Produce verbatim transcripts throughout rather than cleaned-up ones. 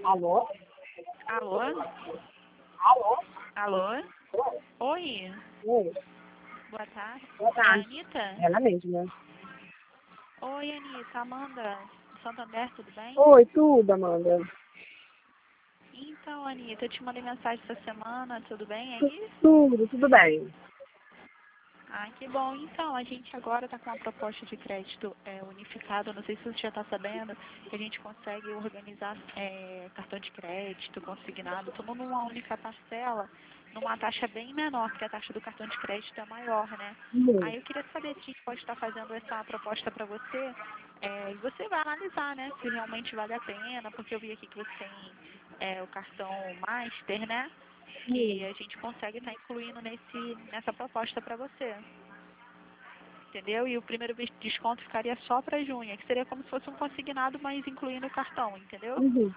Alô? Alô? Alô? Alô? Oi, Oi. boa tarde. Boa É a tarde. Anitta? Ela mesma. Oi, Anitta, Amanda, Santander, tudo bem? Oi, tudo, Amanda. Então, Anitta, eu te mandei mensagem essa semana, tudo bem Tu- aí? Tudo, tudo bem. Ah, que bom. Então, a gente agora está com uma proposta de crédito é, unificado, não sei se você já está sabendo, que a gente consegue organizar é, cartão de crédito, consignado, tudo numa única parcela, numa taxa bem menor, porque a taxa do cartão de crédito é maior, né? Hum. Aí eu queria saber se a gente pode estar fazendo essa proposta para você, é, e você vai analisar, né, se realmente vale a pena, porque eu vi aqui que você tem é, o cartão Master, né? Que Hum. a gente consegue estar incluindo nesse, nessa proposta para você. Entendeu? E o primeiro vis- desconto ficaria só para junho, que seria como se fosse um consignado, mas incluindo o cartão, entendeu? Uhum.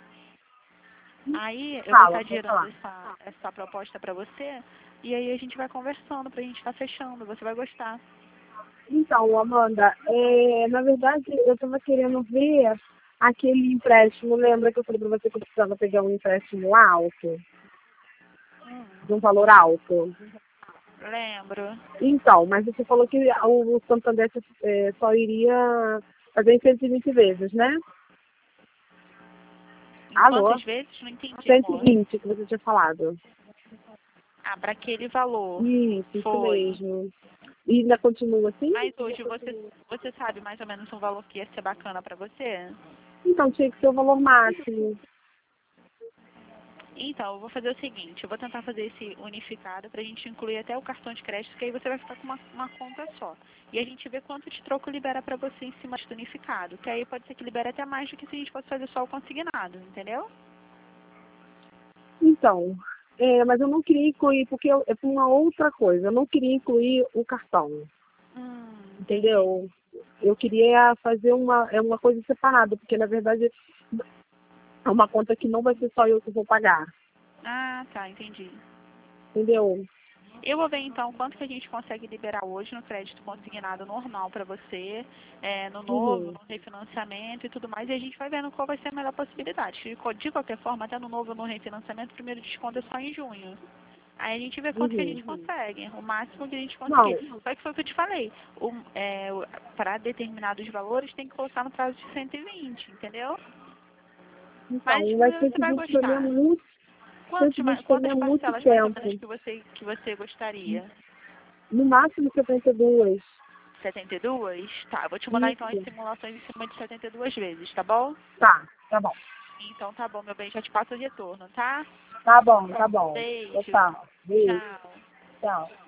Aí eu vou Fala, estar pode gerando falar. essa, essa proposta para você, e aí a gente vai conversando pra gente estar fechando, você vai gostar. Então, Amanda, é, na verdade, eu estava querendo ver aquele empréstimo. Lembra que eu falei para você que eu precisava pegar um empréstimo alto, Hum, de um valor alto? lembro. Então, mas você falou que o Santander é, só iria fazer em cento e vinte vezes, né? Em Alô? quantas vezes? Não entendi, cento e amor. vinte que você tinha falado. Ah, para aquele valor. Isso, isso Foi. mesmo. E ainda continua assim? Mas hoje você, você sabe mais ou menos um valor que ia ser bacana para você? Então tinha que ser o valor máximo. Então, eu vou fazer o seguinte, eu vou tentar fazer esse unificado para a gente incluir até o cartão de crédito, que aí você vai ficar com uma, uma conta só. E a gente vê quanto de troco libera para você em cima do unificado, que aí pode ser que libere até mais do que se a gente fosse fazer só o consignado, entendeu? Então, é, mas eu não queria incluir, porque eu, é por uma outra coisa, eu não queria incluir o cartão, Hum, entendi. entendeu? Eu queria fazer uma, é uma coisa separada, porque na verdade é uma conta que não vai ser só eu que vou pagar, Ah, tá, entendi. entendeu? Eu vou ver então quanto que a gente consegue liberar hoje no crédito consignado normal para você, é, no novo, Uhum, no refinanciamento e tudo mais, e a gente vai vendo qual vai ser a melhor possibilidade. De co- de qualquer forma, até no novo ou no refinanciamento, o primeiro desconto é só em junho. Aí a gente vê quanto que a uhum. gente consegue, o máximo que a gente conseguir. Não, Só que foi o que eu te falei, para determinados valores tem que colocar no prazo de cento e vinte, entendeu? Mas então, mas você cento e vai vinte para mim é gostar. muito, Quantos, cento e ma- vinte para mim quantas é muito parcelas mais ou menos tempo. que você, que você gostaria? No máximo setenta e dois. setenta e duas? Tá, eu vou te mandar então as Isso. simulações em cima de setenta e duas vezes, tá bom? Tá, tá bom. Então tá bom, meu bem, já te passo o retorno, tá? Tá bom, tá bom. Beijo. Total. Beijo. Tchau. Tchau.